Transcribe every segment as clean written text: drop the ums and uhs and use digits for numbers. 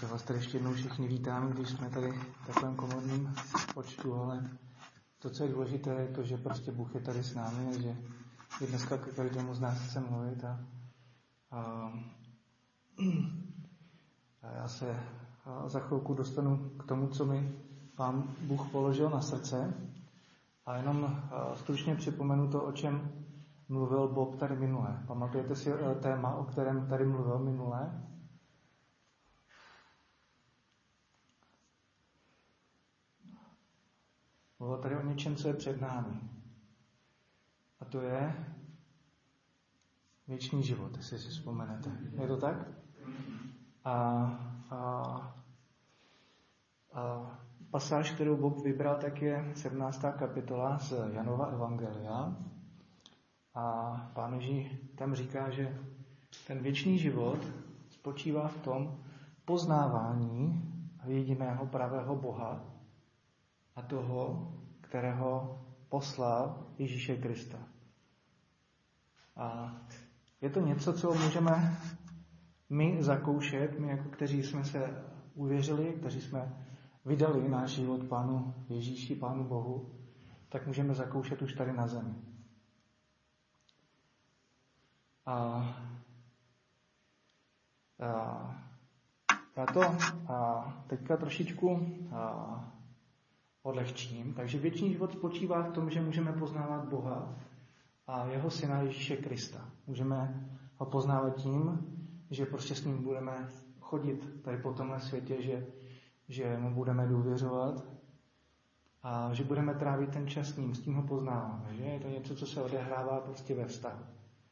Já vás tady ještě jednou všichni vítám, když jsme tady v takovém komorním počtu, ale to, co je důležité, je to, že prostě Bůh je tady s námi a že je dneska k každému z nás chce mluvit a já se za chvilku dostanu k tomu, co mi Pán Bůh položil na srdce a jenom stručně připomenu to, o čem mluvil Bob tady minule. Pamatujete si téma, o kterém tady mluvil minule? Mluvil tady o něčem, co je před námi. A to je věčný život, jestli si vzpomenete. Je to tak? A pasáž, kterou Bob vybral, tak je 17. kapitola z Janova evangelia. A Pán Ježíš tam říká, že ten věčný život spočívá v tom poznávání jediného pravého Boha a toho, kterého poslal Ježíše Krista. A je to něco, co můžeme my zakoušet, my jako kteří jsme se uvěřili, kteří jsme vydali náš život Pánu Ježíši, Pánu Bohu, tak můžeme zakoušet už tady na zemi. Já to teďka trošičku odlehčím. Takže věčný život spočívá v tom, že můžeme poznávat Boha a jeho syna Ježíše Krista. Můžeme ho poznávat tím, že prostě s ním budeme chodit tady po tomhle světě, že mu budeme důvěřovat a že budeme trávit ten čas s ním, s tím ho poznáváme. Že? Je to něco, co se odehrává prostě ve vztahu.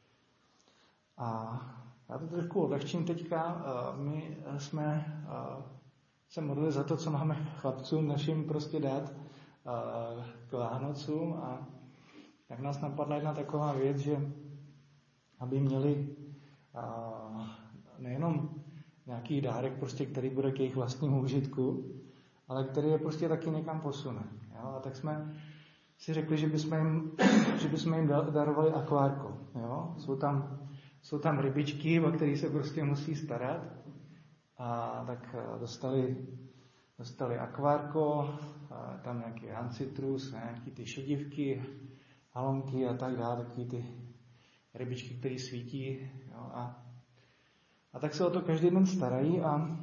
A já to trošku odlehčím teďka. My jsme se modlili za to, co máme chlapcům našim prostě dát k Vánocům a tak nás napadla jedna taková věc, že aby měli nejenom nějaký dárek, prostě, který bude k jejich vlastnímu užitku, ale který je prostě taky někam posune. Jo? A tak jsme si řekli, že bychom jim darovali akvárko. Jo? Jsou tam rybičky, o kterých se prostě musí starat. A tak dostali akvárko, tam nějaký ancitrus, nějaký ty šedivky, halonky a tak dále, takový ty rybičky, které svítí. Jo? A tak se o to každý den starají a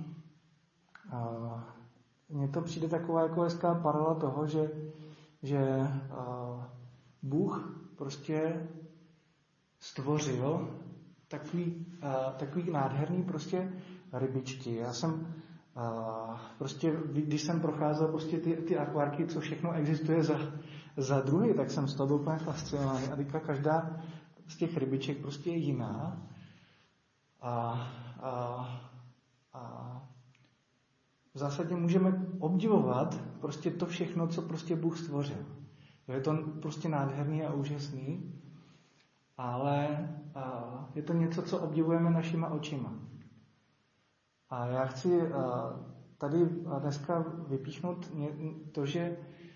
mně to přijde taková jako hezká paralela toho, že Bůh prostě stvořil takový nádherný prostě rybičky. Já jsem prostě, když jsem procházel prostě ty akvárky, co všechno existuje za druhy, tak jsem z toho byl úplně fascinovaný. A teďka každá z těch rybiček prostě je jiná. A v zásadě můžeme obdivovat prostě to všechno, co prostě Bůh stvořil. Je to prostě nádherný a úžasný, ale je to něco, co obdivujeme našima očima. A já chci tady dneska vypíchnout to, že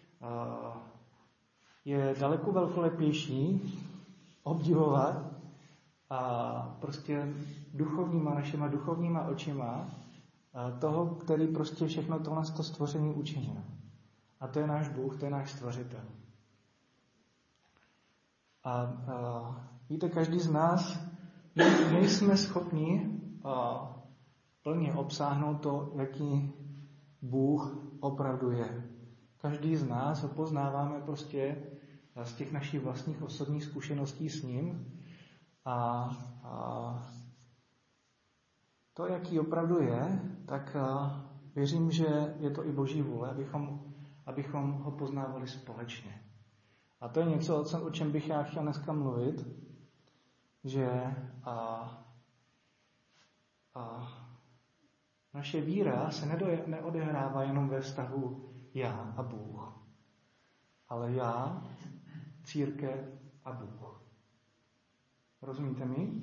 je daleko velkolepější obdivovat a prostě našima duchovníma očima toho, který prostě všechno tohle stvoření učinil. A to je náš Bůh, to je náš stvořitel. A víte, každý z nás nejsme schopni plně obsáhnout to, jaký Bůh opravdu je. Každý z nás ho poznáváme prostě z těch našich vlastních osobních zkušeností s ním a to, jaký opravdu je, tak věřím, že je to i Boží vůle, abychom ho poznávali společně. A to je něco, o čem bych já chtěl dneska mluvit, že naše víra se neodehrává jenom ve vztahu já a Bůh, ale já, církev a Bůh. Rozumíte mi?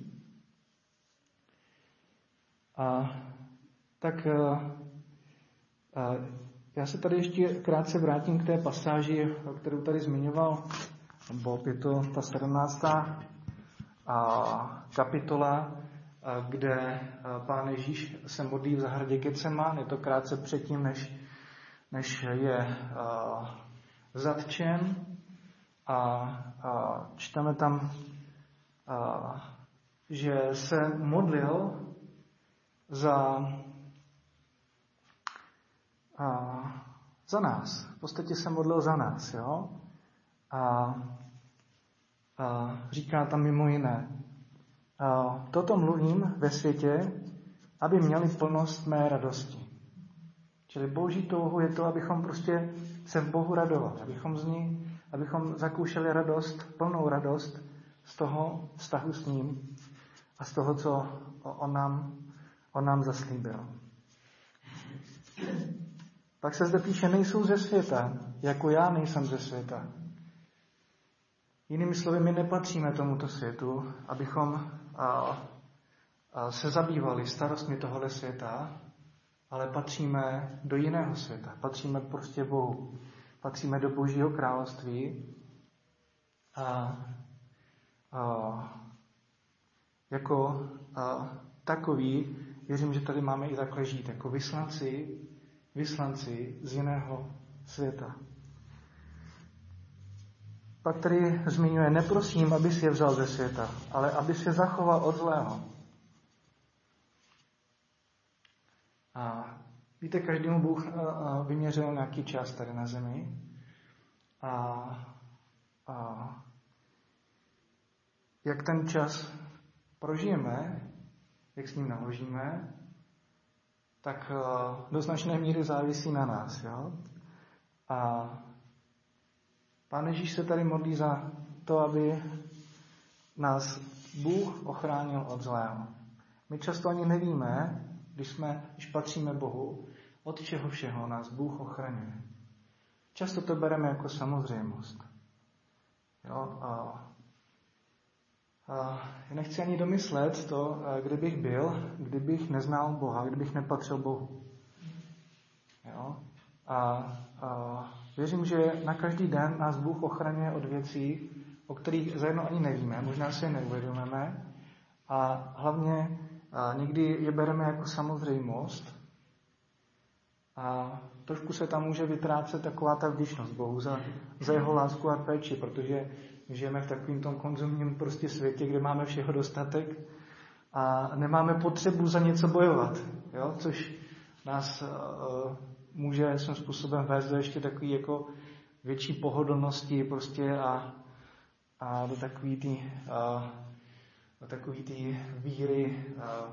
Já se tady ještě krátce vrátím k té pasáži, kterou tady zmiňoval Bob. Je to ta 17. kapitola kde Pán Ježíš se modlí v zahradě Getsemán. Je to krátce předtím, než je zatčen. A čteme tam, že se modlil za nás. V podstatě se modlil za nás, jo? A říká tam mimo jiné, toto mluvím ve světě, aby měli plnost mé radosti. Čili boží touhou je to, abychom prostě se v Bohu radovali, abychom zakoušeli radost, plnou radost z toho vztahu s ním a z toho, co on nám zaslíbil. Pak se zde píše, nejsou ze světa, jako já nejsem ze světa. Jinými slovy, my nepatříme tomuto světu, abychom se zabývali starostmi tohoto světa, ale patříme do jiného světa. Patříme prostě Bohu. Patříme do Božího království a jako takový, věřím, že tady máme i takhle žít, jako vyslanci z jiného světa. Pak tady zmiňuje, neprosím, abys je vzal ze světa, ale abys je zachoval od zlého. A víte, každému Bůh vyměřil nějaký čas tady na zemi a jak ten čas prožijeme, jak s ním naložíme, tak do značné míry závisí na nás. Jo? A Pán Ježíš se tady modlí za to, aby nás Bůh ochránil od zlého. My často ani nevíme, když patříme Bohu, od čeho všeho nás Bůh ochraňuje. Často to bereme jako samozřejmost. Jo? Já nechci ani domyslet to, kdybych neznal Boha, kdybych nepatřil Bohu. Jo? Věřím, že na každý den nás Bůh ochraňuje od věcí, o kterých zajedno ani nevíme, možná si je neuvědomíme a hlavně někdy je bereme jako samozřejmost a trošku se tam může vytrácet taková ta vděčnost Bohu za jeho lásku a péči, protože žijeme v takovém tom konzumním prostě světě, kde máme všeho dostatek a nemáme potřebu za něco bojovat, jo? Což nás může svým způsobem vést do ještě takový jako větší pohodlnosti prostě a do takový ty víry,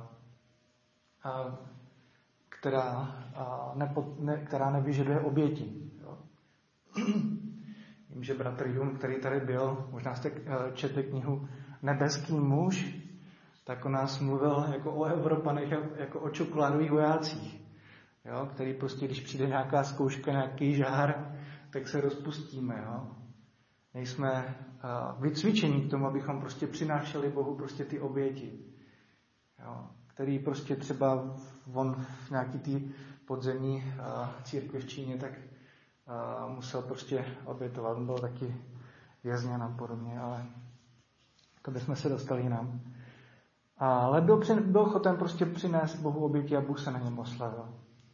která nevyžaduje oběti. Jo. Vím, že bratr Jung, který tady byl, možná jste četli knihu Nebeský muž, tak o nás mluvil jako o Evropanech, jako o čokoládových vojácích, jo, který prostě, když přijde nějaká zkouška, nějaký žár, tak se rozpustíme. Jo. Nejsme vycvičení k tomu, abychom prostě přinášeli Bohu prostě ty oběti, jo, který prostě třeba on v nějaký ty podzemní církvi v Číně, tak musel prostě obětovat. On byl taky vězněn a podobně, ale to bychom se dostali jinam. Ale byl ochoten prostě přinést Bohu oběti a Bůh se na něm oslavil.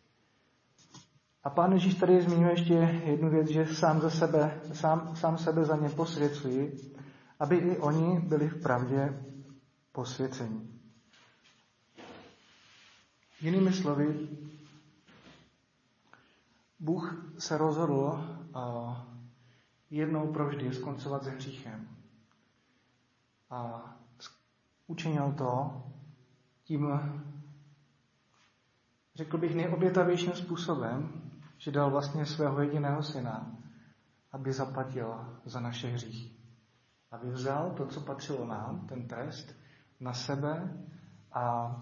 A Pán Ježíš tady zmiňuje ještě jednu věc, že sám sebe za ně posvěcuji, aby i oni byli v pravdě posvěceni. Jinými slovy, Bůh se rozhodl jednou provždy skoncovat se hříchem. A učinil to tím, řekl bych, nejobětavějším způsobem, že dal vlastně svého jediného syna, aby zaplatil za naše hříchy. Aby vzal to, co patřilo nám, ten trest, na sebe a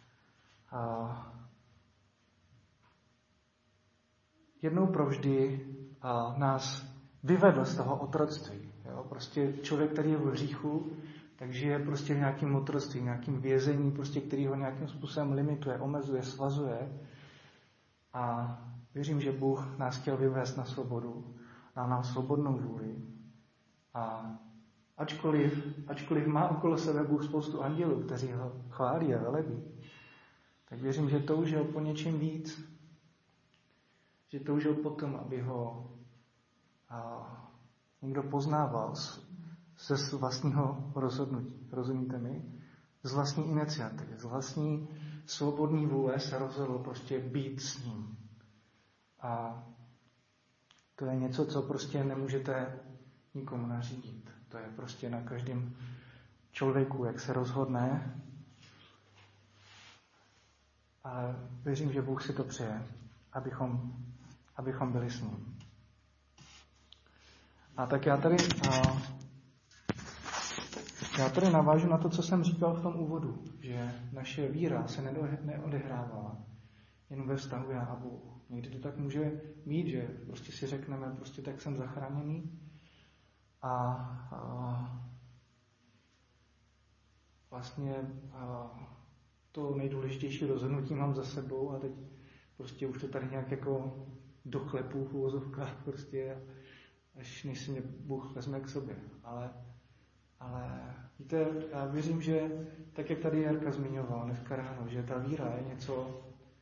jednou provždy nás vyvedl z toho otroctví. Jo? Prostě člověk, který je v hříchu, takže je prostě v nějakém otroctví, v nějakém vězení, prostě, který ho nějakým způsobem limituje, omezuje, svazuje. A věřím, že Bůh nás chtěl vyvést na svobodu, dal nám svobodnou vůli a ačkoliv má okolo sebe Bůh spoustu andělů, kteří ho chválí a velebí, tak věřím, že toužil po něčem víc. Že toužil potom, aby ho někdo poznával ze vlastního rozhodnutí. Rozumíte mi? Z vlastní iniciativy, z vlastní svobodný vůle se rozhodl prostě být s ním. A to je něco, co prostě nemůžete nikomu nařídit. To je prostě na každém člověku, jak se rozhodne. Ale věřím, že Bůh si to přeje, abychom byli s ním. A tak já tady navážu na to, co jsem říkal v tom úvodu, že naše víra se neodehrává jen ve vztahu já a Bůh. Někdy to tak může být, že prostě si řekneme, prostě tak jsem zachráněný a vlastně to nejdůležitější rozhodnutí mám za sebou a teď prostě už to tady nějak jako dochlepu v uvozovkách prostě, až než si mě Bůh vezme k sobě. Ale víte, já věřím, že tak, jak tady Jarka zmiňoval dneska ráno, že ta víra je něco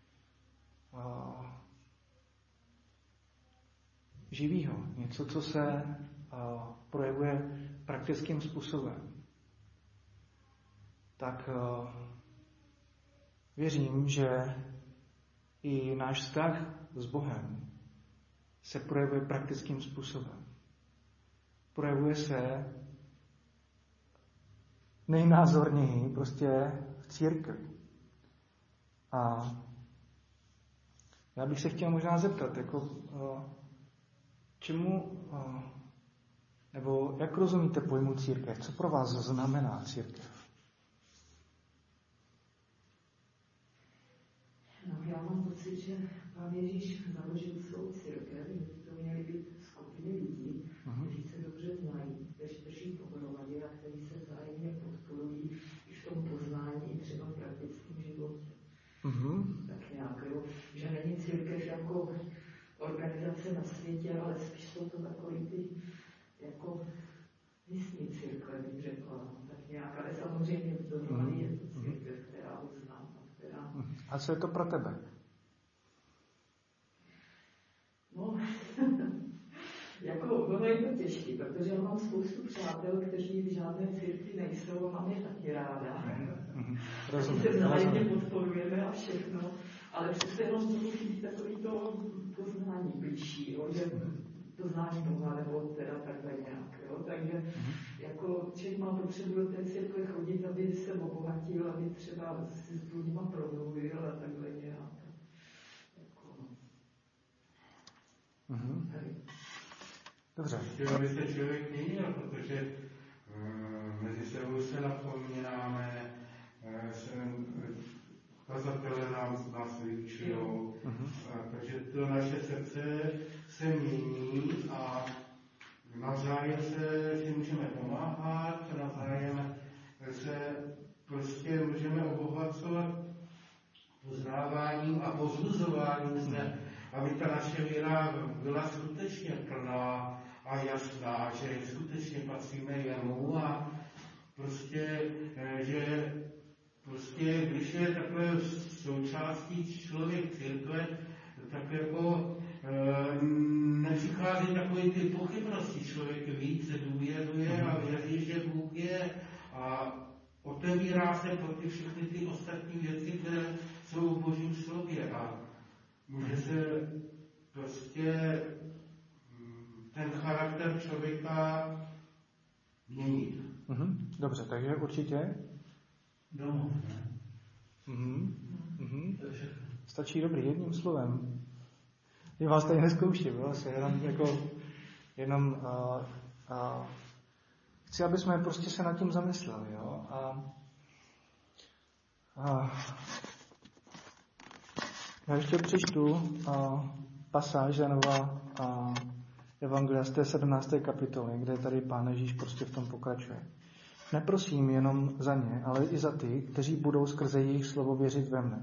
živýho, něco, co se projevuje praktickým způsobem. Tak věřím, že i náš vztah s Bohem se projevuje praktickým způsobem. Projevuje se nejnázorněji prostě v církvi. A já bych se chtěl možná zeptat, jako čemu, nebo jak rozumíte pojmu církev? Co pro vás znamená církev? No, já mám pocit, že Pán Ježíš založil svou církev, že to měly být skupiny lidí, kteří se dobře znají, kteří drží pohromadě a kteří se vzájemně podporují i v tom poznání, i třeba v praktickém životě. Tak nějak, jo, že není církev jako organizace na světě, ale spíš jsou to takový ty jako místní církve, bych řekla. Tak nějak, ale samozřejmě dohromady je to církev, která ho znám. A co je to pro tebe? No, jako ono je to těžké, protože já mám spoustu přátel, kteří v žádné církvi nejsou a mám je taky ráda. Rozumím. Se vzájemně podporujeme a všechno, ale přece jenom to musí být takový to poznání blížší, jo, že poznání Boha, nebo teda takhle nějak, jo, takže jako člověk má potřebu do té církve chodit, aby se obohatil, aby třeba s lidma promluvil a takhle nějak. Dobře. Aby se člověk měnil, protože mezi sebou se napomínáme, kazatelé nás vyučujou, takže to naše srdce se mění a navzájem si můžeme pomáhat, navzájem se prostě můžeme obohacovat poznáváním a pozbuzováním se, aby ta naše víra byla skutečně plná a jasná, že skutečně patříme jemu a prostě, že prostě, když je takhle součástí člověk církve, tak jako nepřichází takové ty pochybnosti. Člověk více důvěřuje a věří, že Bůh je a otevírá se pro ty všechny ty ostatní věci, které jsou v Božím slově a může se prostě ten charakter člověka měnit. Dobře, takže určitě? Domov, ne? Stačí dobrý, jedním slovem. Já vás tady nezkouším, jo? Jenom chci, aby jsme prostě se nad tím zamysleli, jo? Já ještě přečtu pasáž Janova Evangelia z té 17. kapitoly, kde tady Pán Ježíš prostě v tom pokračuje. Neprosím jenom za ně, ale i za ty, kteří budou skrze jejich slovo věřit ve mne.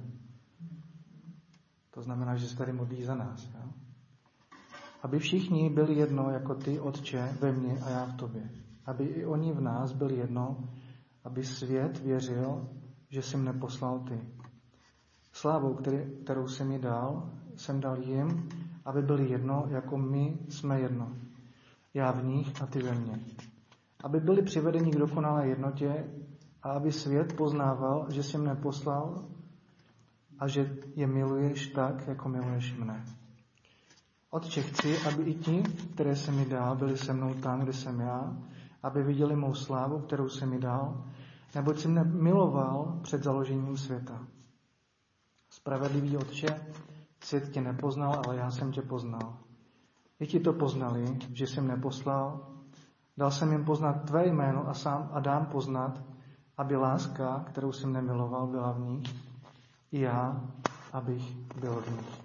To znamená, že se tady modlí za nás. Jo? Aby všichni byli jedno jako ty, Otče, ve mně a já v tobě. aby i oni v nás byli jedno, aby svět věřil, že jsi mne poslal ty. Slávou, kterou jsi mi dal, jsem dal jim, aby byli jedno, jako my jsme jedno. Já v nich a ty ve mně. Aby byli přivedeni k dokonalé jednotě a aby svět poznával, že jsi mne poslal a že je miluješ tak, jako miluješ mne. Otče, chci, aby i ti, které jsi mi dal, byli se mnou tam, kde jsem já, aby viděli mou slávu, kterou jsi mi dal, neboť jsi mne miloval před založením světa. Spravedlivý Otče, svět tě nepoznal, ale já jsem tě poznal. I ti to poznali, že jsi mne poslal. Dal jsem jim poznat tvé jméno a dám poznat, aby láska, kterou jsi mne miloval, byla v nich, i já, abych byl v nich.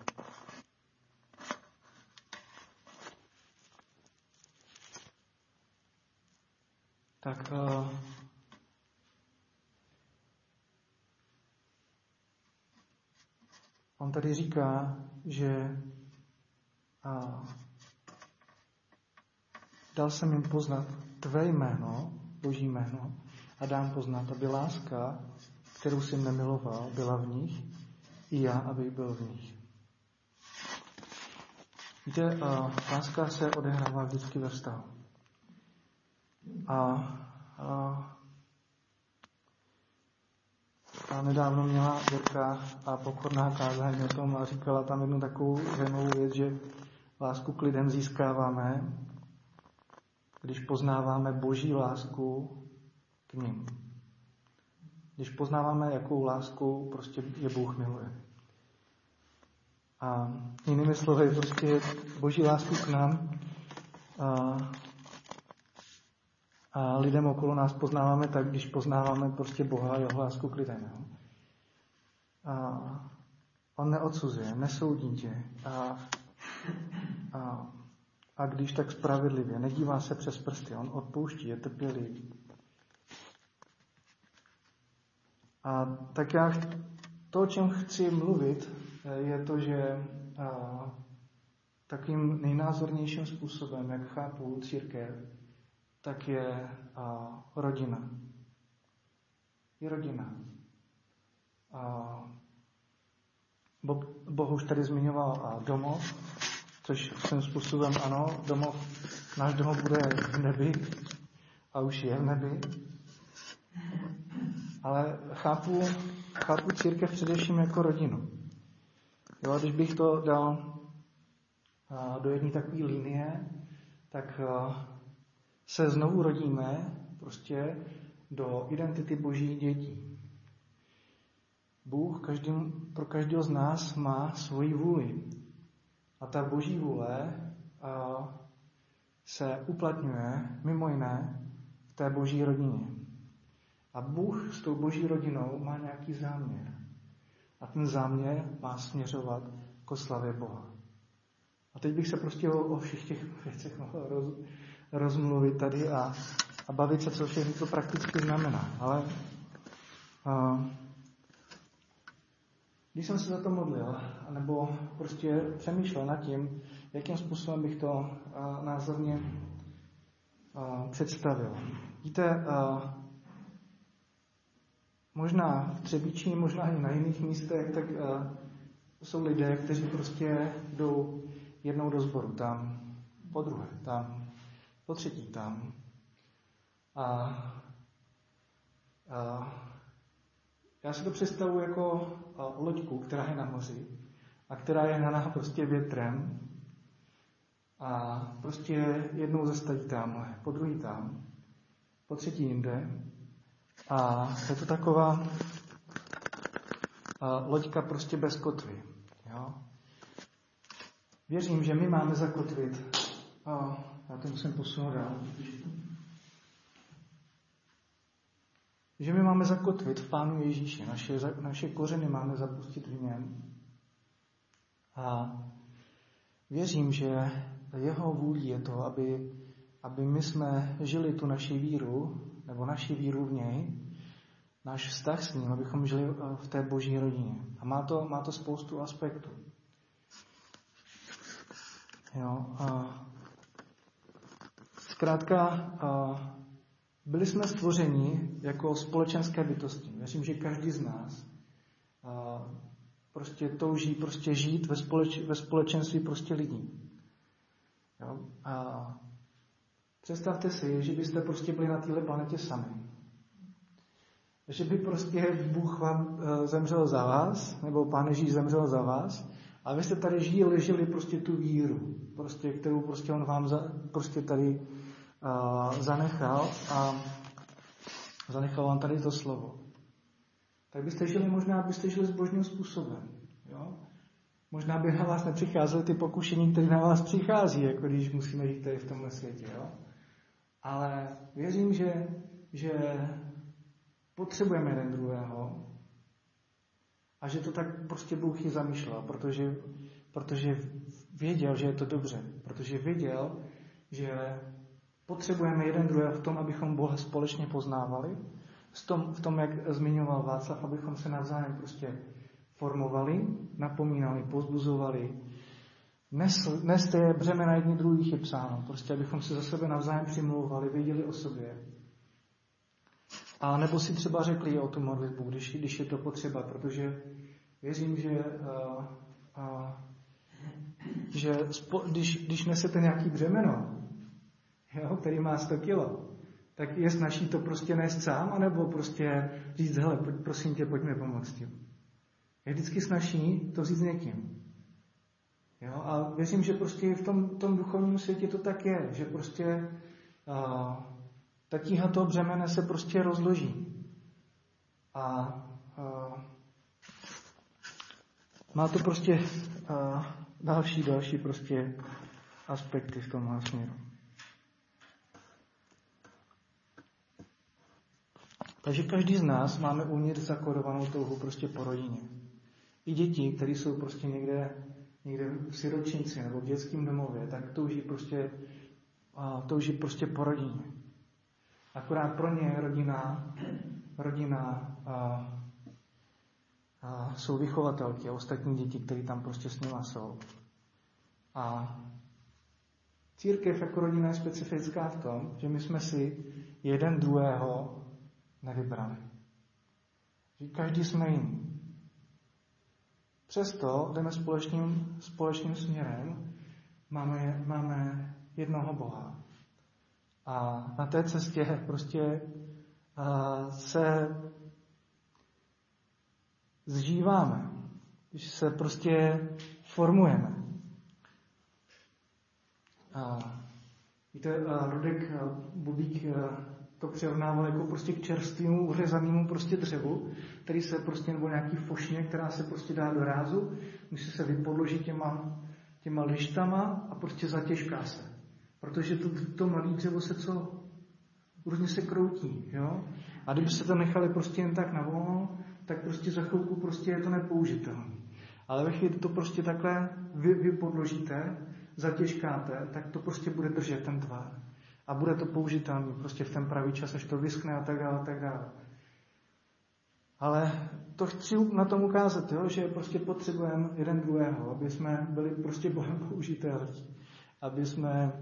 Tak on tady říká, že dal jsem jim poznat tvé jméno, Boží jméno, a dám poznat, aby láska, kterou jsi mne miloval, byla v nich, i já, abych byl v nich. Víte, láska se odehrává vždycky ve vztahu. A nedávno měla Jirka a pokorná kázání o tom a říkala tam jednu takovou zajímavou věc, že lásku k lidem získáváme, když poznáváme Boží lásku k nim. Když poznáváme, jakou lásku prostě je Bůh miluje. A jinými slovy, prostě Boží lásku k nám a lidem okolo nás poznáváme tak, když poznáváme prostě Boha a jeho lásku k lidem. Jo? On neodsuzuje, nesoudí tě. A když tak spravedlivě, nedívá se přes prsty, on odpouští, je trpělivý. A tak já to, o čem chci mluvit, je to, že takým nejnázornějším způsobem, jak chápu církev, tak je rodina. Je rodina. Boh už tady zmiňoval domov, což svým způsobem ano, náš domov bude v nebi a už je v nebi. Ale chápu církev především jako rodinu. Jo, když bych to dal do jedné takové linie, tak se znovu rodíme prostě do identity Boží dětí. Bůh pro každého z nás má svoji vůli. A ta Boží vůle se uplatňuje mimo jiné v té Boží rodině. A Bůh s tou Boží rodinou má nějaký záměr. A ten záměr má směřovat k oslavě Boha. A teď bych se prostě o všech těch věcech mohl rozmluvit tady a bavit se, co všechno to prakticky znamená. Ale když jsem se za to modlil, nebo prostě přemýšlel nad tím, jakým způsobem bych to názorně představil. Víte, možná v Třebíči, možná i na jiných místech, tak jsou lidé, kteří prostě jdou jednou do sboru, tam, po druhé, tam, po třetí, tam. Já si to představuji jako loďku, která je na moři a která je hnaná prostě větrem a prostě jednou zastaví tamhle, po druhý tam, po třetí jinde. A je to taková loďka prostě bez kotvy. Jo? Věřím, že my máme zakotvit. Já to musím posunout dál. Že my máme zakotvit v Pánu Ježíši. Naše kořeny máme zapustit v něm. A věřím, že jeho vůlí je to, aby my jsme žili tu naši víru, nebo naši víru v něj, náš vztah s ním, abychom žili v té Boží rodině. A má to spoustu aspektů. Jo, zkrátka, byli jsme stvořeni jako společenské bytosti. Věřím, že každý z nás prostě touží prostě žít ve společenství prostě lidí. Jo? A představte si, že byste prostě byli na téhle planetě sami. Že by prostě Bůh vám zemřel za vás, nebo Pán Ježíš zemřel za vás, a vy jste tady žili prostě tu víru, prostě, kterou prostě on vám prostě tady zanechal a zanechal vám tady to slovo. Tak byste žili zbožným způsobem. Jo? Možná by na vás nepřicházely ty pokušení, které na vás přichází, jako když musíme žít tady v tomhle světě. Jo? Ale věřím, že potřebujeme jeden druhého a že to tak prostě Bůh ji zamýšlel, protože věděl, že je to dobře, protože věděl, že potřebujeme jeden druhého v tom, abychom Boha společně poznávali, v tom, jak zmiňoval Václav, abychom se navzájem prostě formovali, napomínali, povzbuzovali. Neste břemena jedni druhých je psáno, prostě abychom se za sebe navzájem přimlouvali, věděli o sobě. A nebo si třeba řekli o tu modlitbu, když je to potřeba, protože věřím, že když nesete nějaký břemeno, jo, který má 100 kilo, tak je snaží to prostě nést sám, anebo prostě říct, hele, prosím tě, pojďme pomoct tím. Je vždycky snaží to vzít s někým. Jo, a věřím, že prostě v tom duchovním světě to tak je, že prostě ta tíha toho břemene se prostě rozloží. A má to prostě další prostě aspekty v tomhle směru. Takže každý z nás máme uvnitř zakodovanou touhu prostě po rodině. I děti, které jsou prostě někde v siročnici nebo v dětském domově, tak touží prostě po rodině. Akorát pro ně rodina jsou vychovatelky a ostatní děti, které tam prostě s nima jsou. A církev jako rodina je specifická v tom, že my jsme si jeden druhého nevybrali. Že každý jsme jiný. Přesto jdeme společným směrem, máme jednoho Boha. A na té cestě prostě se zžíváme, když se prostě formujeme. Víte, Rudek Bubík to přirovnával jako prostě k čerstvému uřezanému prostě dřevu, který se prostě, nebo nějaký fošně, která se prostě dá do rázu, musí se vypodložit těma lištama a prostě zatěžká se. Protože to mladé dřevo různě se kroutí, jo? A kdyby se to nechali prostě jen tak na volno, tak prostě za chvilku prostě je to nepoužitelné. Ale ve chvíli to prostě takhle vypodložíte, zatěžkáte, tak to prostě bude držet ten tvar. A bude to použitelný prostě v ten pravý čas, až to vyschne a tak dále, a tak dále. Ale to chci na tom ukázat, jo, že prostě potřebujeme jeden druhého, aby jsme byli prostě Bohem použitelní, aby jsme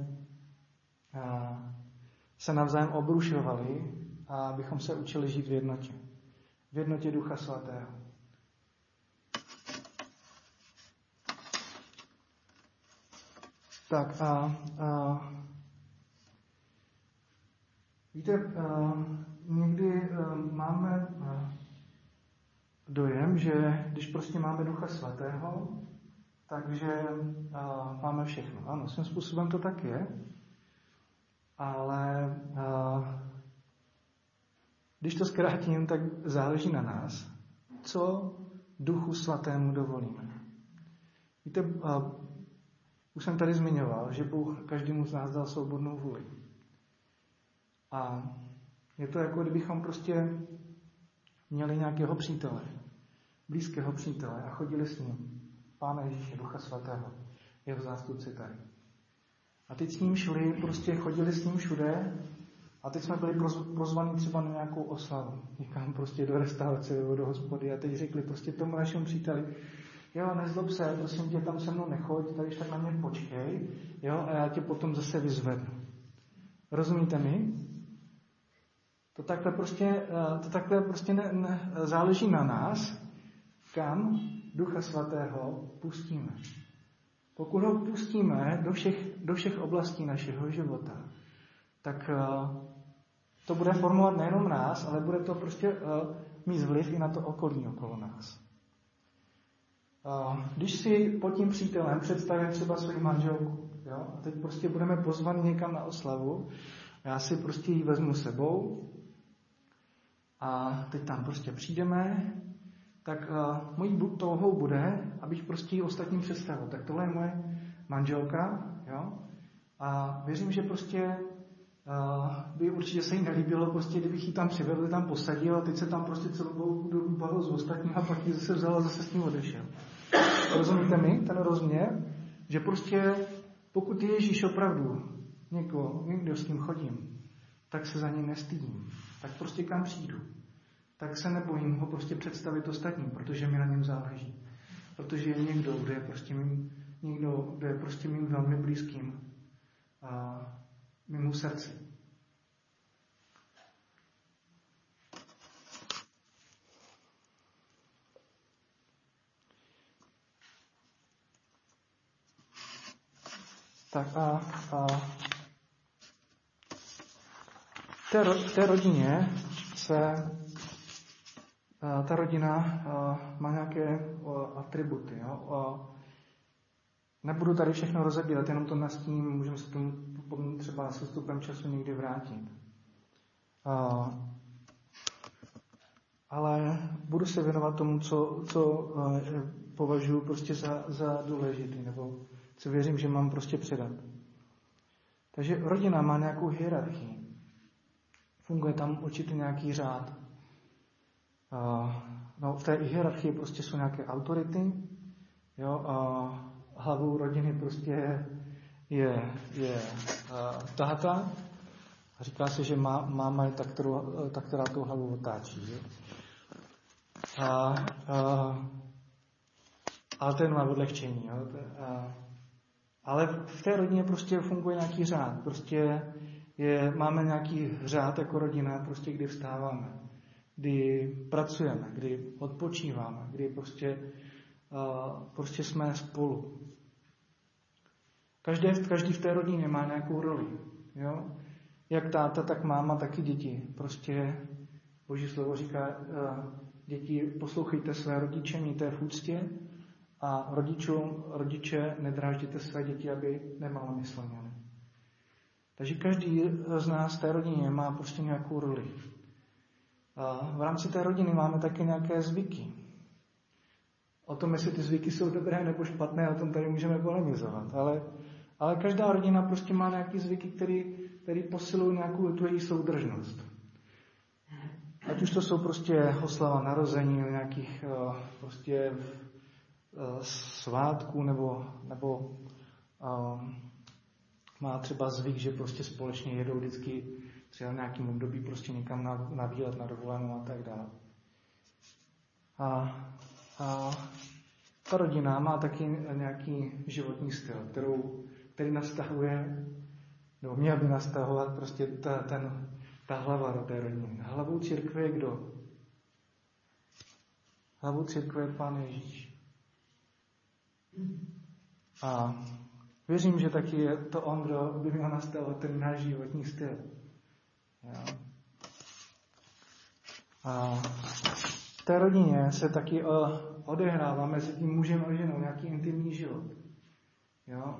se navzájem obrušovali a abychom se učili žít v jednotě. V jednotě Ducha Svatého. Tak víte, někdy máme dojem, že když prostě máme Ducha Svatého, takže máme všechno. Ano, svým způsobem to tak je, ale když to zkrátím, tak záleží na nás, co Duchu Svatému dovolíme. Víte, už jsem tady zmiňoval, že Bůh každému z nás dal svobodnou vůli. A je to jako kdybychom prostě měli nějakého přítele, blízkého přítele a chodili s ním. Pána Ježíše, Ducha Svatého, jeho zástupci tady. A teď s ním šli, prostě chodili s ním všude a teď jsme byli pozvaní třeba na nějakou oslavu. Někam prostě do restaurace nebo do hospody a teď řekli prostě tomu našemu příteli, jo, nezlob se, prosím tě, tam se mnou nechoď, tady tak na mě počkej, jo, a já tě potom zase vyzvednu. Rozumíte mi? To takhle prostě záleží na nás, kam Ducha Svatého pustíme. Pokud ho pustíme do všech oblastí našeho života, tak to bude formovat nejenom nás, ale bude to prostě mít vliv i na to okolí okolo nás. Když si pod tím přítelem představím třeba svou manželku, jo, a teď prostě budeme pozvaní někam na oslavu, já si prostě ji vezmu sebou a teď tam prostě přijdeme, tak mojí touhou bude, abych prostě ji ostatním představil. Tak tohle je moje manželka, jo, a věřím, že prostě by určitě se jí nelíbilo, prostě, kdybych ji tam přivedl, tam posadil a teď se tam prostě celou dobu bavil s ostatním a pak ji zase vzal a zase s ním odešel. Rozumíte mi ten rozměr? Že prostě pokud je Ježíš opravdu někdo s ním chodím, tak se za ním nestydím. Tak prostě kam přijdu, tak se nebojím ho prostě představit ostatním, protože mi na něm záleží. Protože je někdo, kdo je prostě mým velmi blízkým a mému srdci. Tak a v té rodině ta rodina má nějaké atributy. Jo? Nebudu tady všechno rozebírat, jenom to nastíním, můžeme se tomu třeba s odstupem času někdy vrátit. Ale budu se věnovat tomu, co považuji prostě za důležitý, nebo co věřím, že mám prostě předat. Takže rodina má nějakou hierarchii. Funguje tam určitě nějaký řád. V té hierarchii prostě jsou nějaké autority. Jo, hlavou rodiny prostě je táta. Říká se, že máma je ta, která tou hlavu otáčí. Že? Ale to je má odlehčení. Jo? Ale v té rodině prostě funguje nějaký řád. Prostě máme nějaký řád jako rodina, prostě kdy vstáváme, kdy pracujeme, kdy odpočíváme, kdy prostě jsme spolu. Každý v té rodině má nějakou roli. Jo? Jak táta, tak máma, tak i děti. Prostě Boží slovo říká, děti, poslouchejte své rodiče, mějte je v úctě a rodiče, nedrážděte své děti, aby nemalomyslně měli. Takže každý z nás v té rodině má prostě nějakou roli. A v rámci té rodiny máme také nějaké zvyky. O tom, jestli ty zvyky jsou dobré nebo špatné, o tom tady můžeme polemizovat. Ale každá rodina prostě má nějaké zvyky, které posilují nějakou tu její soudržnost. Ať už to jsou prostě oslava narození, nějakých prostě svátků, nebo má třeba zvyk, že prostě společně jedou vždycky třeba v nějakém období prostě někam na výlet, na dovolenou a tak dále. A ta rodina má taky nějaký životní styl, který nastavuje, nebo měl by nastavovat prostě ta hlava do té rodiny. Hlavou církve je kdo? Hlavou církve je Pán Ježíš. A věřím, že taky je to on, kdo by měl nastavovat ten náš životní styl. Ja. A v té rodině se taky odehrává mezi tím mužem a ženou nějaký intimní život. Jo?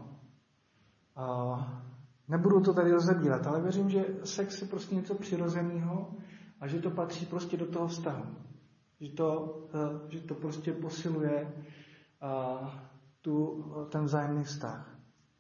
A nebudu to tady rozebírat, ale věřím, že sex je prostě něco přirozeného a že to patří prostě do toho vztahu. Že to prostě posiluje ten vzájemný vztah.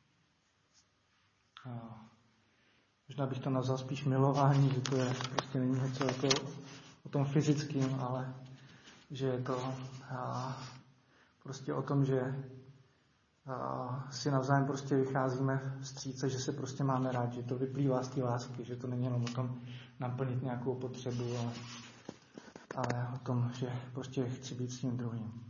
Možná bych to nazval spíš milování, že to je prostě není něco jako o tom fyzickým, ale že je to prostě o tom, že si navzájem prostě vycházíme vstříc, že se prostě máme rád, že to vyplývá z té lásky, že to není jenom o tom naplnit nějakou potřebu, ale o tom, že prostě chci být s tím druhým.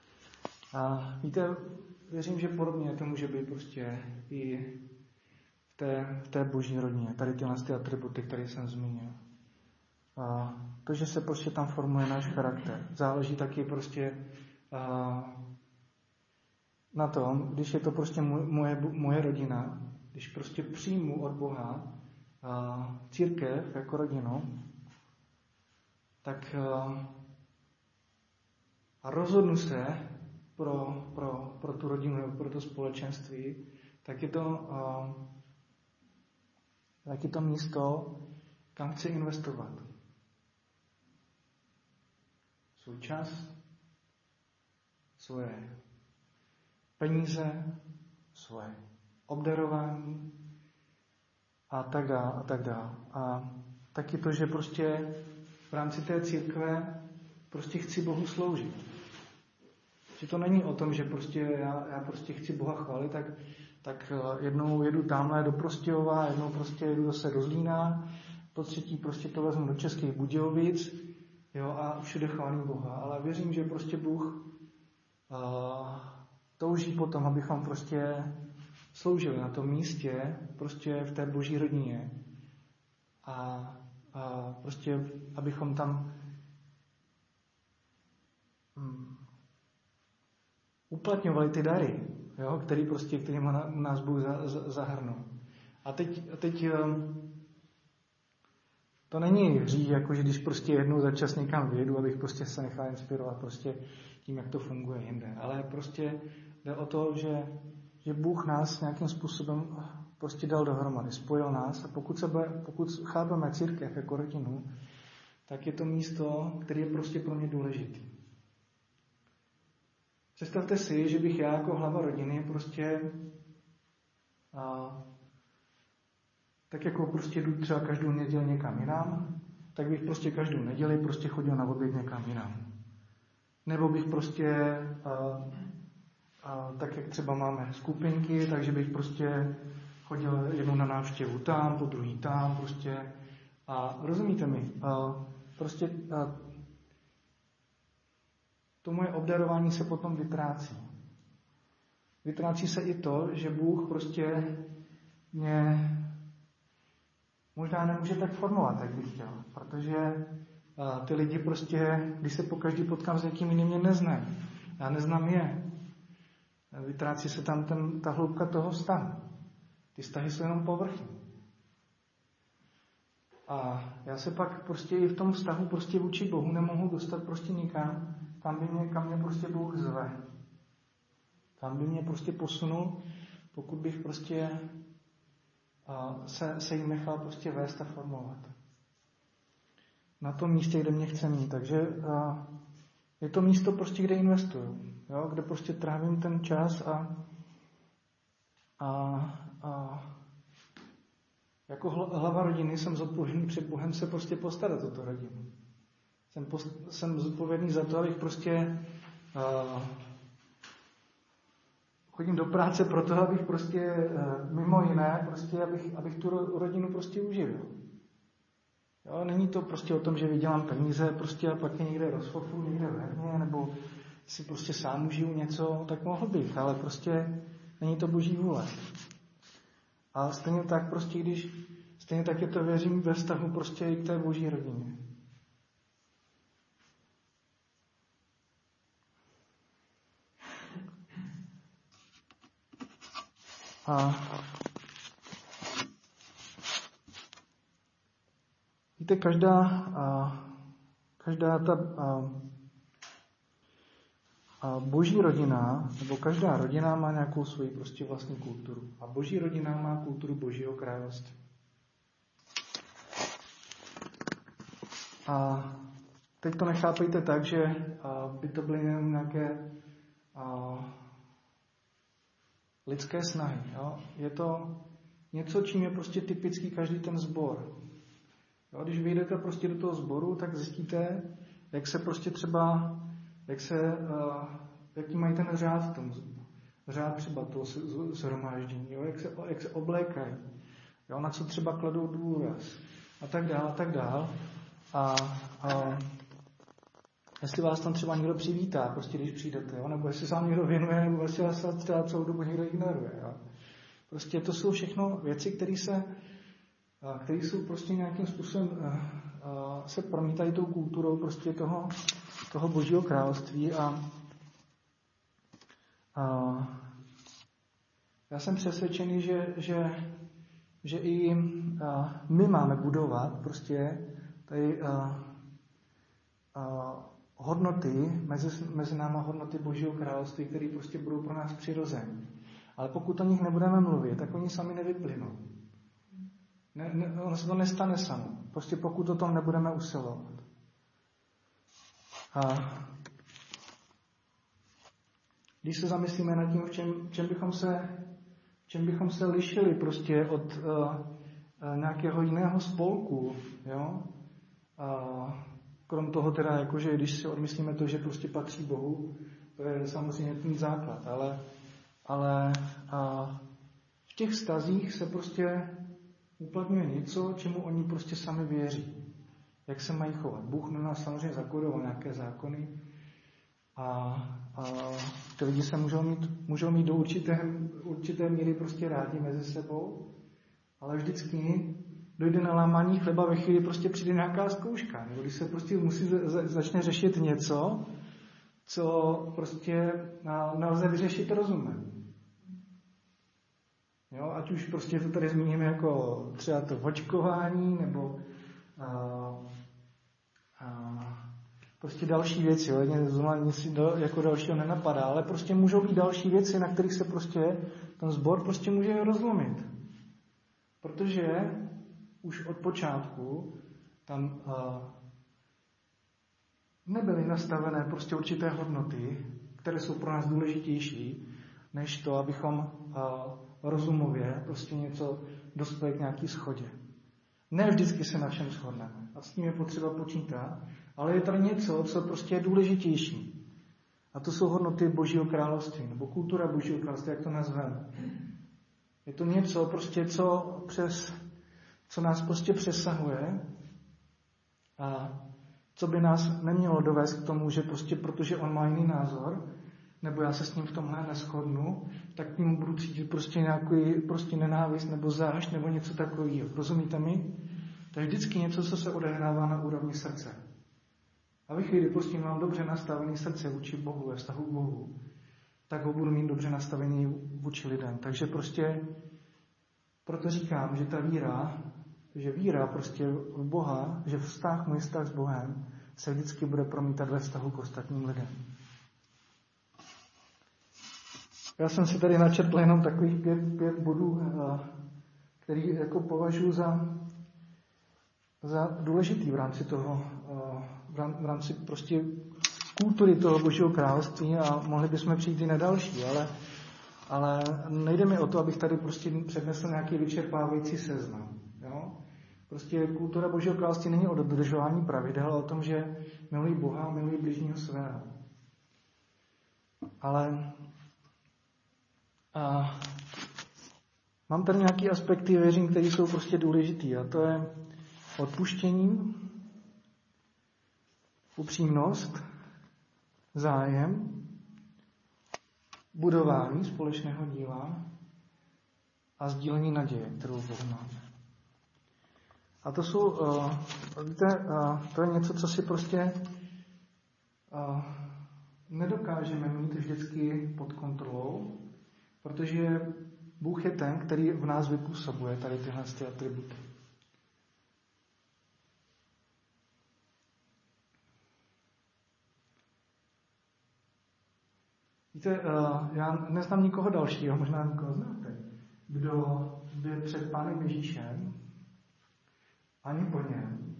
A víte, věřím, že podobně to může být prostě i v té boží rodině. Tady tyhle atributy, které jsem zmínil. To, že se prostě tam formuje náš charakter. Záleží taky prostě na tom, když je to prostě moje rodina, když prostě přijmu od Boha církev jako rodinu, tak a rozhodnu se pro tu rodinu nebo pro to společenství, tak je to místo, kam chci investovat. Svůj čas, svoje peníze, svoje obdarování a tak dále a tak dále. A taky to, že prostě v rámci té církve prostě chci Bohu sloužit. Že to není o tom, že prostě já prostě chci Boha chválit, tak jednou jedu tamhle do Prostějova, jednou prostě jedu zase do Zlína, po třetí prostě to vezmu do Českých Budějovic, jo, a všude chválím Boha. Ale věřím, že prostě Bůh touží potom, abychom prostě sloužili na tom místě, prostě v té boží rodině. A prostě, abychom tam uplatňovali ty dary, jo, který nás Bůh zahrnul. A teď to není hřích, jako že když prostě jednou za čas někam vyjedu, abych prostě se nechal inspirovat prostě tím, jak to funguje jinde. Ale prostě jde o to, že Bůh nás nějakým způsobem prostě dal dohromady, spojil nás a pokud chápeme církev jako rodinu, tak je to místo, které je prostě pro mě důležitý. Představte si, že bych já jako hlava rodiny prostě tak jako prostě jdu třeba každou neděli někam jinam, tak bych prostě každou neděli prostě chodil na oběd někam jinam. Nebo bych prostě tak jak třeba máme skupinky, takže bych prostě chodil jednou na návštěvu tam, po druhý tam prostě. A rozumíte mi? Prostě to moje obdarování se potom vytrácí. Vytrácí se i to, že Bůh prostě mě možná nemůže tak formovat, jak bych chtěl. Protože ty lidi prostě, když se pokaždý potkám s někým jiným, mě neznají. Já neznám je. Vytrácí se tam ta hloubka toho vztahu. Ty vztahy jsou jenom povrchní. A já se pak prostě i v tom vztahu prostě vůči Bohu nemohu dostat prostě nikam, kam mě prostě Bůh zve. Kam by mě prostě posunul, pokud bych prostě se jim nechal prostě vést a formovat. Na tom místě, kde mě chce mít. Takže je to místo prostě, kde investuju. Jo? Kde prostě trávím ten čas a jako hlava rodiny jsem zodpovědný před Bohem se prostě postarat o tu rodinu. Jsem zodpovědný za to, abych prostě chodím do práce proto, abych prostě mimo jiné, prostě abych tu rodinu prostě uživil. Jo, není to prostě o tom, že vydělám peníze prostě a pak je někde rozfofru, někde v herně, nebo si prostě sám užiju něco, tak mohl bych, ale prostě není to boží vůle. A stejně tak prostě, stejně tak je to, věřím, ve vztahu prostě i k té boží rodině. A víte, každá ta boží rodina, nebo každá rodina má nějakou svoji prostě vlastní kulturu. A boží rodina má kulturu božího království. A teď to nechápejte tak, že by to byly jenom nějaké lidské snahy. Jo? Je to něco, čím je prostě typický každý ten sbor. Jo? Když vyjdete prostě do toho sboru, tak zjistíte, jak se prostě třeba, jaký mají ten řád v tom řád třeba toho shromáždění, jo? Jak se oblékají, jo? Na co třeba kladou důraz a tak dál, a tak dál. A jestli vás tam třeba někdo přivítá, prostě když přijdete, jo? Nebo jestli se vám někdo věnuje, nebo jestli vás třeba celou dobu někdo ignoruje. Jo? Prostě to jsou všechno věci, které jsou prostě nějakým způsobem se promítají tou kulturou prostě toho Božího království a já jsem přesvědčený, že i my máme budovat prostě tady hodnoty, mezi náma hodnoty Božího království, které prostě budou pro nás přirozené. Ale pokud o nich nebudeme mluvit, tak oni sami nevyplynou. Ono se to nestane samo. Prostě pokud o tom nebudeme usilovat. A když se zamyslíme nad tím, v čem bychom se lišili prostě od nějakého jiného spolku, jo? Krom toho teda, jakože když si odmyslíme to, že prostě patří Bohu, to je samozřejmě ten základ, ale v těch vztazích se prostě uplatňuje něco, čemu oni prostě sami věří. Jak se mají chovat. Bůh na nás samozřejmě zakodoval nějaké zákony a ty lidi se můžou mít do určité míry prostě rádi mezi sebou, ale vždycky dojde na lámání chleba ve chvíli, prostě přijde nějaká zkouška, nebo když se prostě začne řešit něco, co prostě nelze vyřešit rozumem. Jo, ať už prostě to tady zmíníme jako třeba to očkování, nebo prostě další věci, jo, nic jako dalšího nenapadá, ale prostě můžou být další věci, na kterých se prostě ten sbor prostě může rozlomit. Protože už od počátku tam nebyly nastavené prostě určité hodnoty, které jsou pro nás důležitější, než to, abychom rozumově prostě něco dospěli k nějaký shodě. Ne vždycky se na všem shodneme. A s tím je potřeba počítat, ale je tady něco, co prostě je důležitější. A to jsou hodnoty Božího království, nebo kultura Božího království, jak to nazveme. Je to něco prostě, co nás prostě přesahuje a co by nás nemělo dovést k tomu, že prostě protože on má jiný názor, nebo já se s ním v tomhle neshodnu, tak k němu budu cítit prostě nějaký prostě nenávist nebo zášť nebo něco takového. Rozumíte mi? To je vždycky něco, co se odehrává na úrovni srdce. A ve chvíli prostě mám dobře nastavený srdce vůči Bohu, ve vztahu k Bohu, tak ho budu mít dobře nastavený vůči lidem. Takže prostě proto říkám, že ta víra prostě v Boha, že můj vztah s Bohem se vždycky bude promítat ve vztahu k ostatním lidem. Já jsem si tady načetl jenom takových 5 bodů, který jako považuji za důležitý v rámci toho, v rámci prostě kultury toho Božího království a mohli bychom přijít i na další, ale nejde mi o to, abych tady prostě přednesl nějaký vyčerpávající seznam. Jo? Prostě kultura Božího království není o dodržování pravidel, ale o tom, že milují Boha a milují bližního svého. Ale mám tady nějaké aspekty, věřím, které jsou prostě důležitý, a to je odpuštění, upřímnost, zájem, budování společného díla a sdílení naděje, kterou Bohu máme. A to jsou, to je něco, co si prostě nedokážeme mít vždycky pod kontrolou, protože Bůh je ten, který v nás vypůsobuje tady tyhle atributy. Víte, já neznám nikoho dalšího, možná nikoho znáte, kdo by před Pánem Ježíšem ani po něm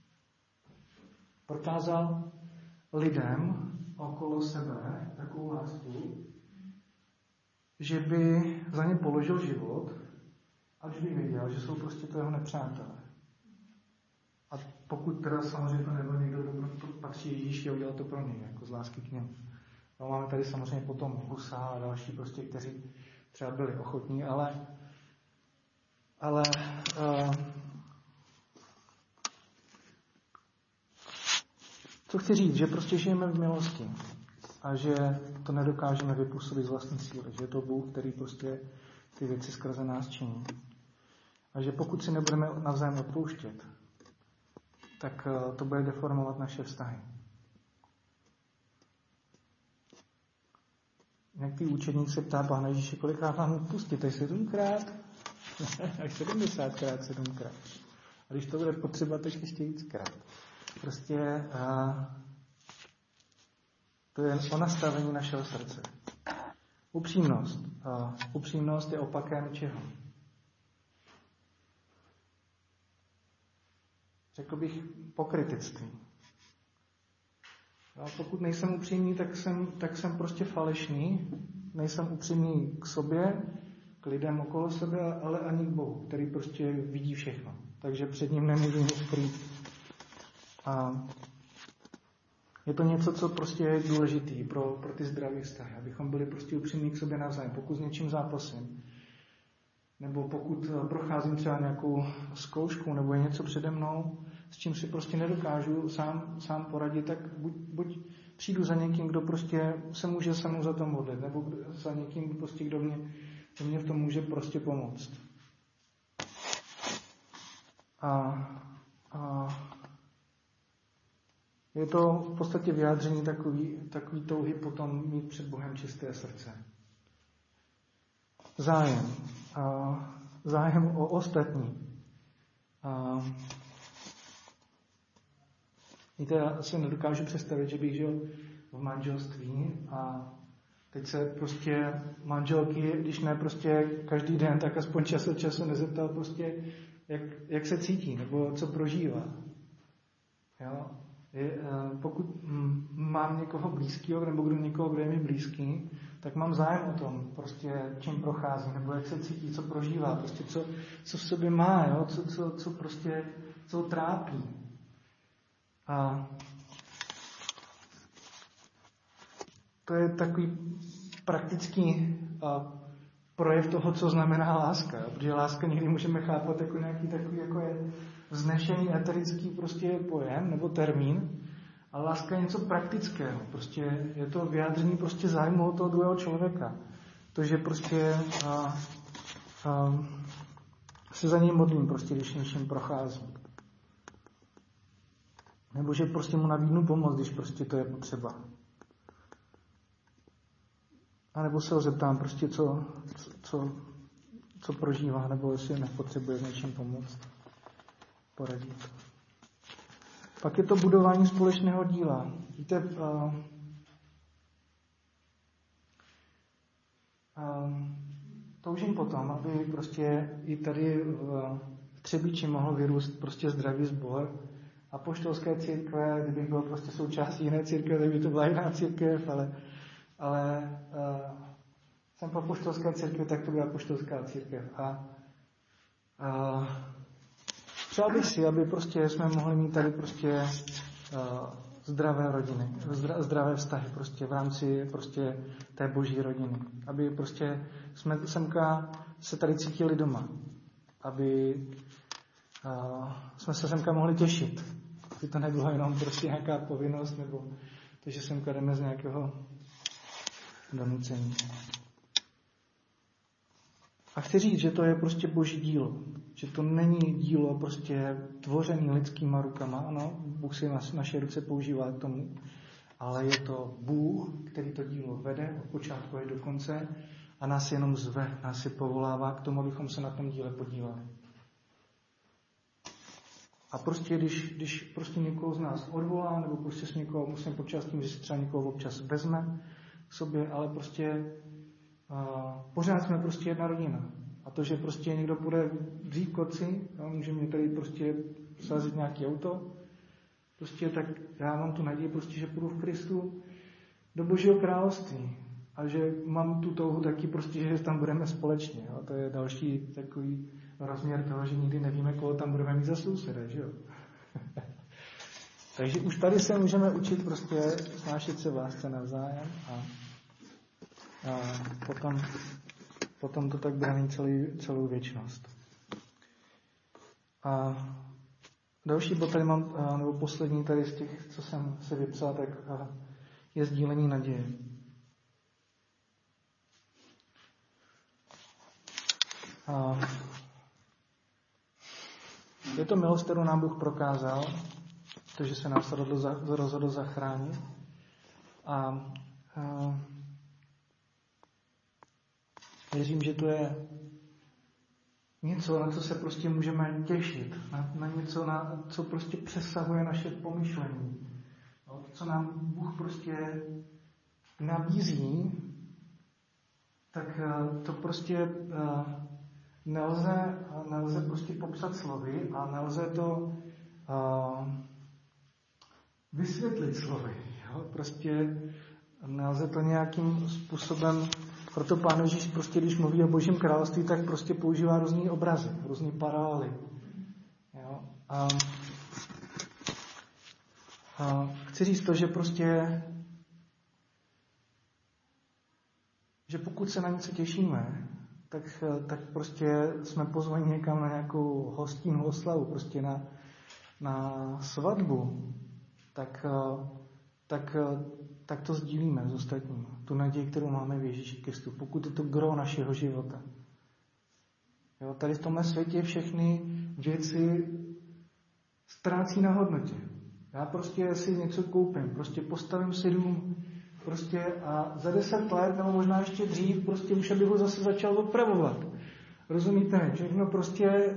prokázal lidem okolo sebe takovou lásku, že by za ně položil život, až by věděl, že jsou prostě to jeho nepřátelé. A pokud teda samozřejmě to nebyl někdo, kdo patří Ježíši a udělal to pro něj, jako z lásky k němu. No, máme tady samozřejmě potom Husa a další prostě, kteří třeba byli ochotní, ale co chci říct, že prostě žijeme v milosti a že to nedokážeme vypůsobit z vlastní síly, že je to Bůh, který prostě ty věci skrze nás činí. A že pokud si nebudeme navzájem odpouštět, tak to bude deformovat naše vztahy. Nějaký učedník se ptá Pána Ježíše, kolikrát mám odpustit? Až 7krát? Až 70krát, 7krát. A když to bude potřeba, tak ještě víckrát. Prostě to je o nastavení našeho srdce. Upřímnost. Upřímnost je opakem čeho? Řekl bych pokrytectví. A pokud nejsem upřímný, tak jsem prostě falešný. Nejsem upřímný k sobě, k lidem okolo sebe, ale ani k Bohu, který prostě vidí všechno. Takže před ním nemůžu skrýt. A je to něco, co prostě je důležitý pro ty zdravé vztahy, abychom byli prostě upřímní k sobě navzájem. Pokud s něčím zápasím, nebo pokud procházím třeba nějakou zkoušku, nebo je něco přede mnou, s čím si prostě nedokážu sám poradit, tak buď přijdu za někým, kdo prostě se může se mnou za to modlit, nebo za někým, prostě, kdo mě v tom může prostě pomoct. A je to v podstatě vyjádření takový touhy potom mít před Bohem čisté srdce. Zájem o ostatní. Víte, já si nedokážu představit, že bych žil v manželství a teď se prostě manželky, když ne prostě každý den, tak aspoň čas od času nezeptal prostě, jak se cítí, nebo co prožívá. Jo? Pokud mám někoho blízkého, nebo kdo je mi blízký, tak mám zájem o tom, prostě čím prochází, nebo jak se cítí, co prožívá, prostě co v sobě má, jo? Co prostě, co ho trápí. A to je takový praktický projev toho, co znamená láska. Protože láska někdy můžeme chápat jako nějaký takový, jako je vznešený eterický prostě pojem nebo termín, ale láska je něco praktického. Prostě je to vyjádření prostě zájmu od toho druhého člověka. To, že prostě se za něj modlím, prostě, když něčím procházím. Nebo že prostě mu nabídnu pomoc, když prostě to je potřeba. A nebo se ho zeptám prostě, co prožívá, nebo jestli nepotřebuje s něčím pomoct, poradit. Pak je to budování společného díla. Víte, toužím potom, aby prostě i tady v Třebíči mohl vyrůst prostě zdravý sbor. Apoštolské církve, kdybych byl prostě součástí jiné církve, tak by to byla jiná církev, ale jsem po apoštolské církvi, tak to byla apoštolská církev. A přál bych si, aby prostě jsme mohli mít tady prostě zdravé rodiny, zdravé vztahy prostě v rámci prostě té boží rodiny. Aby prostě jsme semka se tady cítili doma. Aby jsme se semka mohli těšit. Aby to nebylo jenom prostě nějaká povinnost, nebo to, že semka jdeme z nějakého donucení. A chci říct, že to je prostě boží dílo. Že to není dílo prostě tvořený lidskýma rukama. Ano, Bůh si naše ruce používá k tomu, ale je to Bůh, který to dílo vede od počátku až do konce a nás jenom zve, nás si povolává k tomu, abychom se na tom díle podívali. A prostě, když prostě někoho z nás odvolá, nebo prostě s někoho musím počítat s tím, že si třeba někoho občas vezme k sobě, ale prostě pořád jsme prostě jedna rodina. A to, že prostě někdo bude vzít koci, může mě tady prostě sázet nějaký auto, prostě tak já mám tu naději prostě, že půjdu v Kristu do Božího království. A že mám tu touhu taky prostě, že tam budeme společně. Jo? To je další takový rozměr toho, že nikdy nevíme, koho tam budeme mít za souseda, že jo? Takže už tady se můžeme učit prostě snášet se v lásce navzájem a potom to tak bude mít celou věčnost. A další bod tady mám, nebo poslední tady z těch, co jsem se vypsal, tak je sdílení naděje. Je to milost, kterou nám Bůh prokázal, protože se nás rozhodl zachránit. A věřím, že to je něco, na co se prostě můžeme těšit. Na něco, co prostě přesahuje naše pomyšlení. No, co nám Bůh prostě nabízí, tak to prostě nelze prostě popsat slovy a nelze to vysvětlit slovy. Jo? Prostě nelze to nějakým způsobem, proto Pán Ježíš prostě, když mluví o Božím království, tak prostě používá různý obrazy, různý paralely. Jo? Chci říct to, že prostě že pokud se na něco těšíme, tak prostě jsme pozvaní někam na nějakou hostinnou oslavu, prostě na svatbu, tak to sdílíme s ostatními. Tu naději, kterou máme v Ježíši Kristu, pokud je to gro našeho života. Jo, tady v tomhle světě všechny věci ztrácí na hodnotě. Já prostě si něco koupím, prostě postavím si dům, prostě a za 10 let, nebo možná ještě dřív, prostě už bych ho zase začal opravovat. Rozumíte? Všechno prostě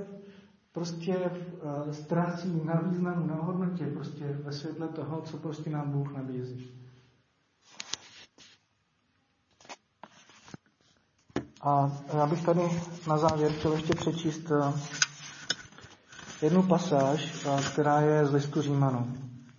ztrácí na významu, na hodnotě, prostě ve světle toho, co prostě nám Bůh nabízí. A já bych tady na závěr chtěl ještě přečíst jednu pasáž, která je z listu Římanů.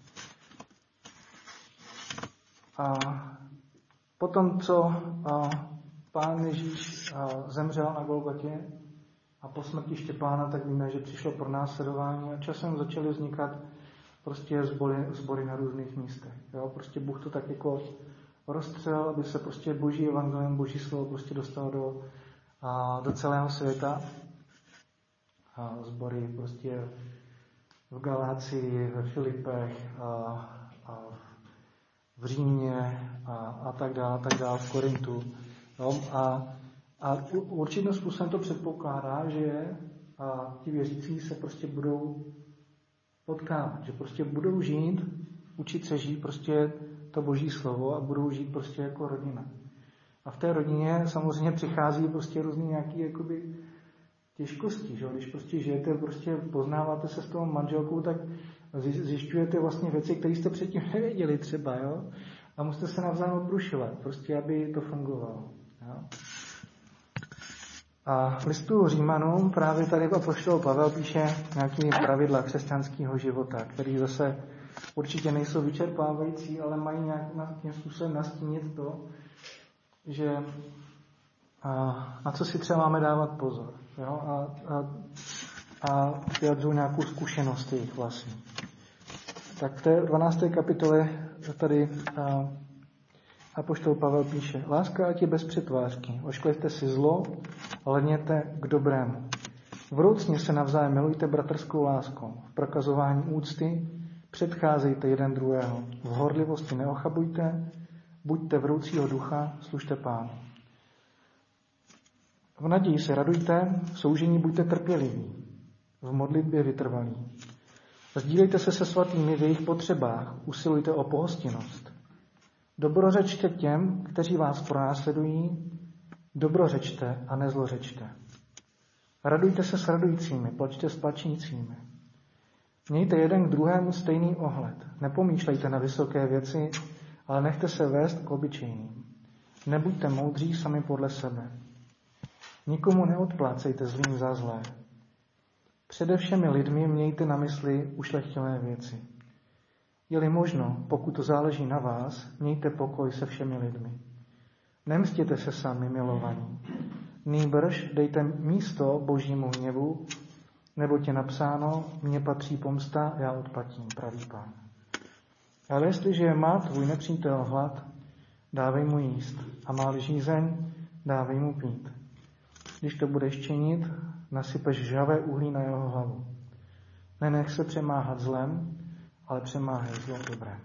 A potom, co Pán Ježíš zemřel na Golgotě a po smrti Štěpána, tak víme, že přišlo pronásledování a časem začaly vznikat prostě sbory na různých místech. Jo? Prostě Bůh to tak jako rozstřel, aby se prostě Boží evangelium, Boží slovo prostě dostalo do celého světa. A sbory prostě v Galácii, ve Filipech a v Římě a tak dále, v Korintu. No, a určitým způsobem to předpokládá, že ti věřící se prostě budou potkávat, že prostě budou žít, učit se žít prostě to Boží slovo a budou žít prostě jako rodina. A v té rodině samozřejmě přichází prostě různý nějaký jakoby těžkosti, že? Když prostě žijete, prostě poznáváte se s tou manželkou, tak zjišťujete vlastně věci, které jste předtím nevěděli třeba, jo? A musíte se navzájem obrušovat, prostě aby to fungovalo. Jo? A v listu Římanům právě tady apoštol Pavel píše nějaký pravidla křesťanského života, které zase určitě nejsou vyčerpávající, ale mají nějakým způsobem nastínit to, že na co si třeba máme dávat pozor. Jo? A vyjadřují nějakou zkušenost jejich vlastní. Tak v té 12. kapitole tady apoštol Pavel píše: Láska ať je bez přetvářky, ošklivte si zlo a lehněte k dobrému. Vroucně se navzájem milujte bratrskou láskou, v prokazování úcty předcházejte jeden druhého, v horlivosti neochabujte, buďte vroucího ducha, služte Pánu. V naději se radujte, v soužení buďte trpěliví, v modlitbě vytrvalí. Sdílejte se svatými v jejich potřebách, usilujte o pohostinnost. Dobrořečte těm, kteří vás pronásledují, dobrořečte a nezlořečte. Radujte se s radujícími, plačte s plačícími. Mějte jeden k druhému stejný ohled. Nepomýšlejte na vysoké věci, ale nechte se vést k obyčejným. Nebuďte moudří sami podle sebe. Nikomu neodplácejte zlým za zlé. Přede všemi lidmi mějte na mysli ušlechtilé věci. Je-li možno, pokud to záleží na vás, mějte pokoj se všemi lidmi. Nemstěte se sami, milovaní. Nýbrž dejte místo Božímu hněvu, neboť je napsáno, mně patří pomsta, já odplatím, pravý Pán. Ale jestliže má tvůj nepřítel hlad, dávej mu jíst, a má žízeň, dávej mu pít. Když to budeš činit, nasypeš žhavé uhlí na jeho hlavu. Nenech se přemáhat zlem, ale přemáhej zlo dobré.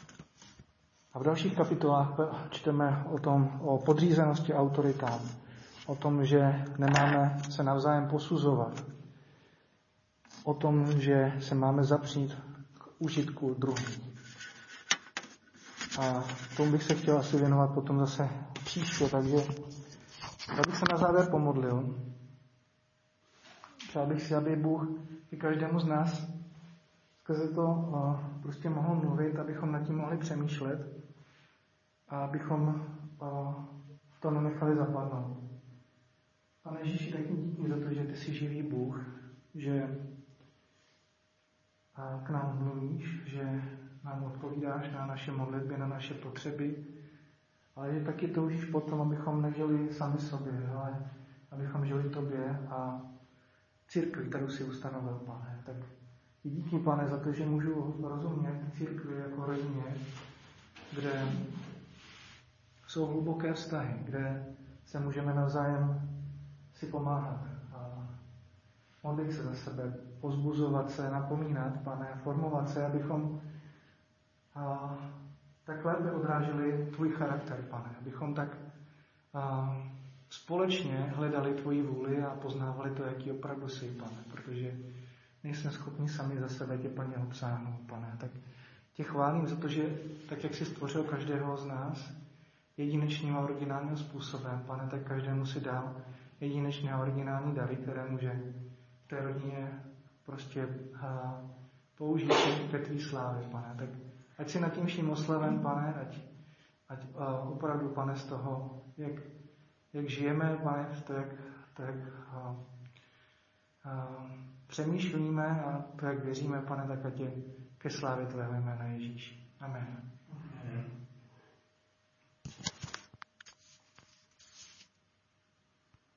A v dalších kapitolách čteme o podřízenosti autoritám, o tom, že nemáme se navzájem posuzovat, o tom, že se máme zapřít k užitku druhých. A tomu bych se chtěl asi věnovat potom zase příště, takže já bych se na závěr pomodlil. Přál bych si, aby Bůh i každému z nás skrze to prostě mohl mluvit, abychom nad tím mohli přemýšlet a abychom to nenechali zapadnout. Pane Ježíši, taky díky za to, že ty jsi živý Bůh, že k nám mluvíš, že nám odpovídáš na naše modlitby, na naše potřeby, ale že taky toužíš potom, abychom nežili sami sobě, ale abychom žili tobě a církvi, kterou si ustanovil, Pane. Tak díky, Pane, za to, že můžu rozumět církvi jako rodině, kde jsou hluboké vztahy, kde se můžeme navzájem si pomáhat a modlit se za sebe, pozbuzovat se, napomínat, Pane, formovat se, abychom tak lépe odráželi tvůj charakter, Pane, abychom tak společně hledali tvoji vůli a poznávali to, jaký opravdu jsi, Pane, protože nejsme schopni sami za sebe tě plně obsáhnout, Pane. Tak tě chválím za to, že tak, jak jsi stvořil každého z nás jedinečným a originálním způsobem, Pane, tak každému si dal jedinečné a originální dary, které může v té rodině prostě použít ke tvý slávě, Pane. Tak ať si nad tím vším oslaven, Pane, ať opravdu, Pane, z toho, jak žijeme, Pane, to, jak přemýšlíme a to, jak věříme, Pane, tak ať je ke slávě tvého jména, Ježíši. Amen.